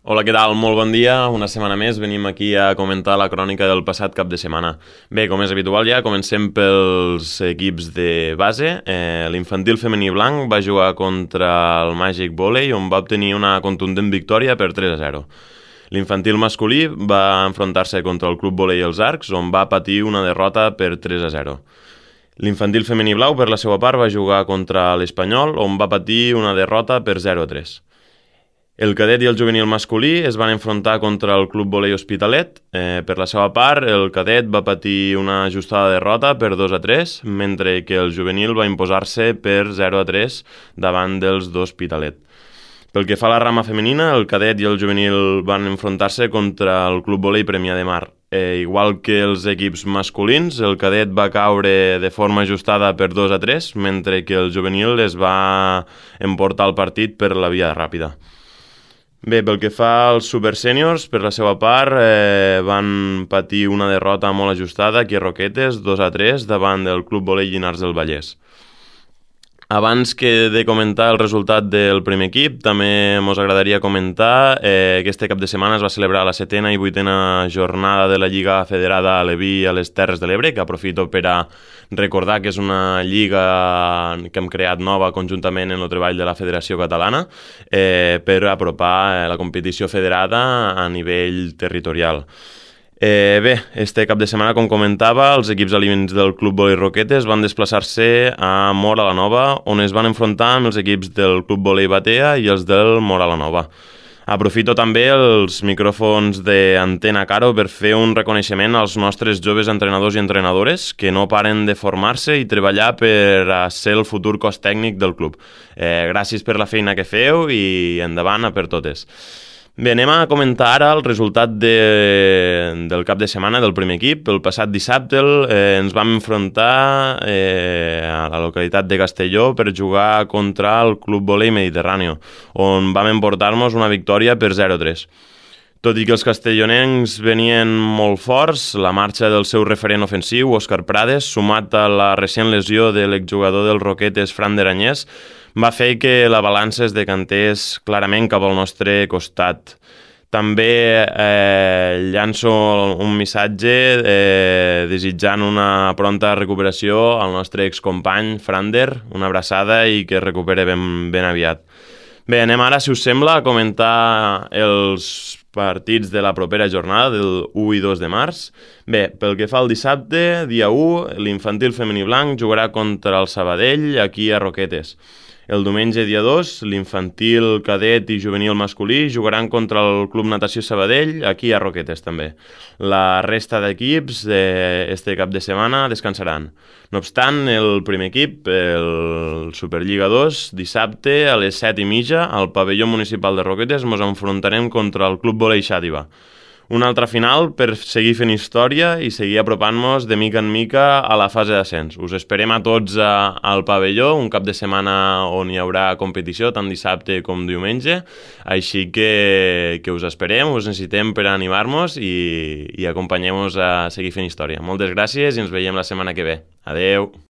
Hola, què tal? Molt bon dia. Una setmana més venim aquí a comentar la crònica del passat cap de setmana. Bé, com és habitual ja, comencem pels equips de base. L'infantil femení blanc va jugar contra el Magic Volley, on va obtenir una contundent victòria per 3-0. L'infantil masculí va enfrontar-se contra el Club Volley Els Arcs, on va patir una derrota per 3-0. L'infantil femení blau, per la seva part, va jugar contra l'Espanyol, on va patir una derrota per 0-3. El cadet i el juvenil masculí es van enfrontar contra el Club Volley Hospitalet. Per la seva part, el cadet va patir una ajustada derrota per 2-3, mentre que el juvenil va imposar-se per 0-3 davant dels d'Hospitalet. Pel que fa a la rama femenina, el cadet i el juvenil van enfrontar-se contra el Club Volley Premià de Mar. Igual que els equips masculins, el cadet va caure de forma ajustada per 2-3, mentre que el juvenil es va emportar el partit per la via ràpida. Bé, pel que fa als Super Seniors, per la seva part, van patir una derrota molt ajustada aquí a Roquetes, 2-3, davant del Club Volley Llinars del Vallès. Abans que de comentar el resultat del primer equip, també ens agradaria comentar que este cap de setmana es va celebrar la 7a i 8a jornada de la Lliga Federada Aleví a les Terres de l'Ebre, que aprofito per a recordar que és una lliga que hem creat nova conjuntament en el treball de la Federació Catalana per apropar la competició federada a nivell territorial. Bé, este cap de setmana, com comentava, els equips alevins del Club Volley Roquetes van desplaçar-se a Móra la Nova, on es van enfrontar amb els equips del Club Volley Batea i els del Móra la Nova. Aprofito també els micròfons d'Antena Caro per fer un reconeixement als nostres joves entrenadors i entrenadores que no paren de formar-se i treballar per a ser el futur cos tècnic del club. Gràcies per la feina que feu i endavant a per totes. Bé, anem a comentar ara el resultat del cap de setmana del primer equip. El passat dissabte ens vam enfrontar a la localitat de Castelló per jugar contra el Club Volley Mediterráneo, on vam emportar-nos una victòria per 0-3. Tot i que els castellonencs venien molt forts, la marxa del seu referent ofensiu, Òscar Prades, sumat a la recent lesió de l'exjugador del Roquetes, Fran Deranyés, va fer que la balança es decantés clarament cap al nostre costat. També llanço un missatge desitjant una pronta recuperació al nostre excompany Frander, una abraçada i que es recupere ben aviat. Bé, anem ara, si us sembla, a comentar els partits de la propera jornada, del 1 i 2 de març. Bé, pel que fa al dissabte, dia 1, l'infantil femení blanc jugarà contra el Sabadell, aquí a Roquetes. El diumenge, dia 2, l'infantil, cadet i juvenil masculí jugaran contra el Club Natació Sabadell, aquí a Roquetes també. La resta d'equips este cap de setmana descansaran. No obstant, el primer equip, el Superliga 2, dissabte a les 7:30 al pavelló municipal de Roquetes ens enfrontarem contra el Club Volley Xàtiva. Una altra final per seguir fent història i seguir apropant-nos de mica en mica a la fase d'ascens. Us esperem a tots al pavelló, un cap de setmana on hi haurà competició, tant dissabte com diumenge, així que us esperem, us necessitem per a animar-nos i acompanyem-nos a seguir fent història. Moltes gràcies i ens veiem la setmana que ve. Adeu!